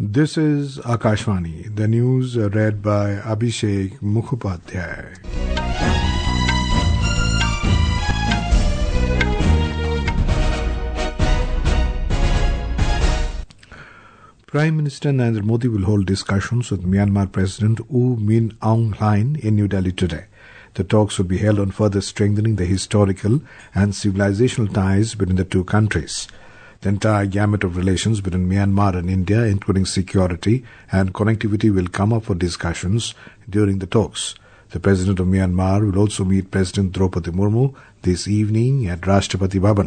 This is Akashvani, the news read by Abhishek Mukhopadhyay. Prime Minister Narendra Modi will hold discussions with Myanmar President U Min Aung Hlaing in New Delhi today. The talks will be held on further strengthening the historical and civilizational ties between the two countries. The entire gamut of relations between Myanmar and India, including security and connectivity, will come up for discussions during the talks. The President of Myanmar will also meet President Draupadi Murmu this evening at Rashtrapati Bhavan.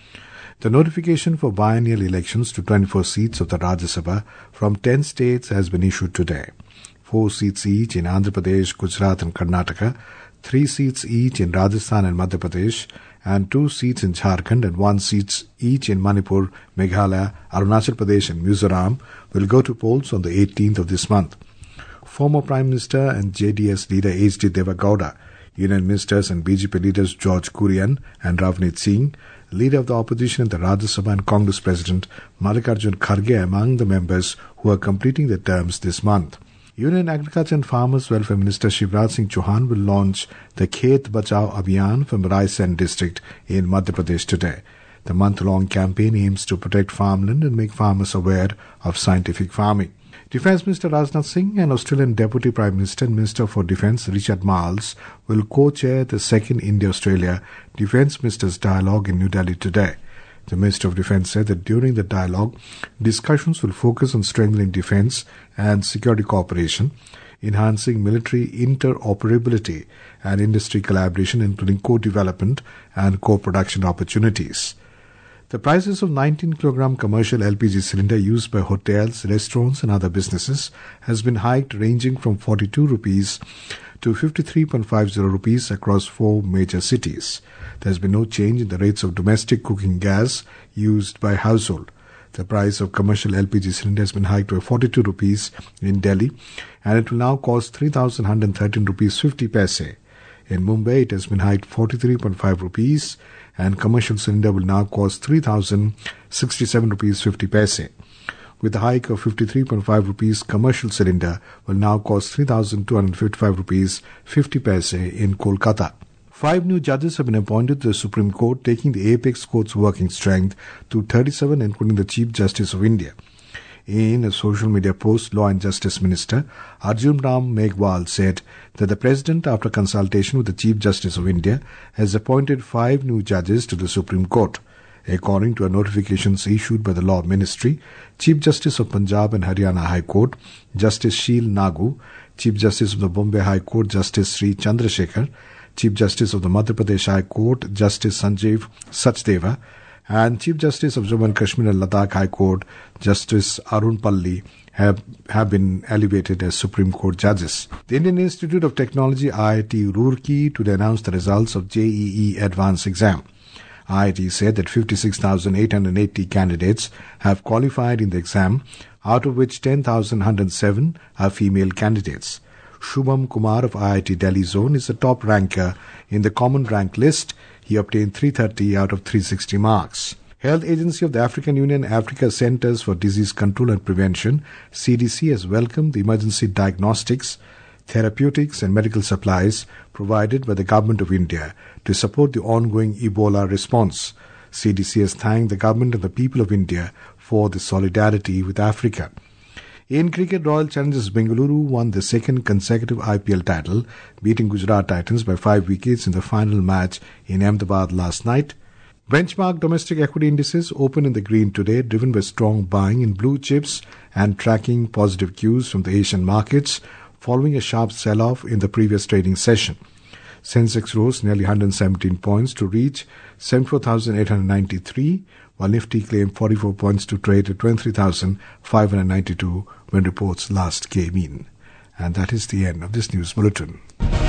The notification for biennial elections to 24 seats of the Rajya Sabha from 10 states has been issued today. 4 seats each in Andhra Pradesh, Gujarat and Karnataka, 3 seats each in Rajasthan and Madhya Pradesh, and 2 seats in Jharkhand and 1 seat each in Manipur, Meghalaya, Arunachal Pradesh and Mizoram will go to polls on the 18th of this month. Former Prime Minister and JDS leader H.D. Deve Gowda, Union Ministers and BJP leaders George Kurian and Ravneet Singh, leader of the opposition in the Rajya Sabha and Congress President Mallikarjun Kharge among the members who are completing their terms this month. Union Agriculture and Farmers Welfare Minister Shivraj Singh Chauhan will launch the Khet Bachao Abhiyan from Raisen district in Madhya Pradesh today. The month-long campaign aims to protect farmland and make farmers aware of scientific farming. Defence Minister Rajnath Singh and Australian Deputy Prime Minister and Minister for Defence Richard Marles will co-chair the second India-Australia Defence Ministers Dialogue in New Delhi today. The Minister of Defence said that during the dialogue, discussions will focus on strengthening defence and security cooperation, enhancing military interoperability and industry collaboration, including co-development and co-production opportunities. The prices of 19-kilogram commercial LPG cylinder used by hotels, restaurants and other businesses has been hiked, ranging from 42 rupees to 53.50 rupees across 4 major cities. There has been no change in the rates of domestic cooking gas used by household. The price of commercial LPG cylinder has been hiked by 42 rupees in Delhi, and it will now cost 3,113 rupees 50 paise. In Mumbai, it has been hiked 43.5 rupees, and commercial cylinder will now cost 3,067 rupees 50 paise. With the hike of 53.5 rupees, commercial cylinder will now cost 3,255 rupees 50 paise in Kolkata. 5 new judges have been appointed to the Supreme Court, taking the apex court's working strength to 37, including the Chief Justice of India. In a social media post, Law and Justice Minister Arjun Ram Meghwal said that the President, after consultation with the Chief Justice of India, has appointed 5 new judges to the Supreme Court. According to a notifications issued by the Law Ministry, Chief Justice of Punjab and Haryana High Court, Justice Sheel Nagu, Chief Justice of the Bombay High Court, Justice Sri Chandrasekhar, Chief Justice of the Madhya Pradesh High Court, Justice Sanjeev Sachdeva, and Chief Justice of Jammu and Kashmir and Ladakh High Court, Justice Arun Palli, have been elevated as Supreme Court judges. The Indian Institute of Technology IIT Roorkee today announced the results of JEE Advanced exam. IIT said that 56,880 candidates have qualified in the exam, out of which 10,107 are female candidates. Shubham Kumar of IIT Delhi Zone is the top ranker in the common rank list. He obtained 330 out of 360 marks. Health Agency of the African Union Africa Centers for Disease Control and Prevention, CDC, has welcomed the emergency diagnostics, therapeutics and medical supplies provided by the Government of India to support the ongoing Ebola response. CDC has thanked the Government and the people of India for the solidarity with Africa. In cricket, Royal Challengers Bengaluru won the second consecutive IPL title, beating Gujarat Titans by 5 wickets in the final match in Ahmedabad last night. Benchmark domestic equity indices opened in the green today, driven by strong buying in blue chips and tracking positive cues from the Asian markets, following a sharp sell-off in the previous trading session. Sensex rose nearly 117 points to reach 74,893, while Nifty claimed 44 points to trade at 23,592 when reports last came in. And that is the end of this news bulletin.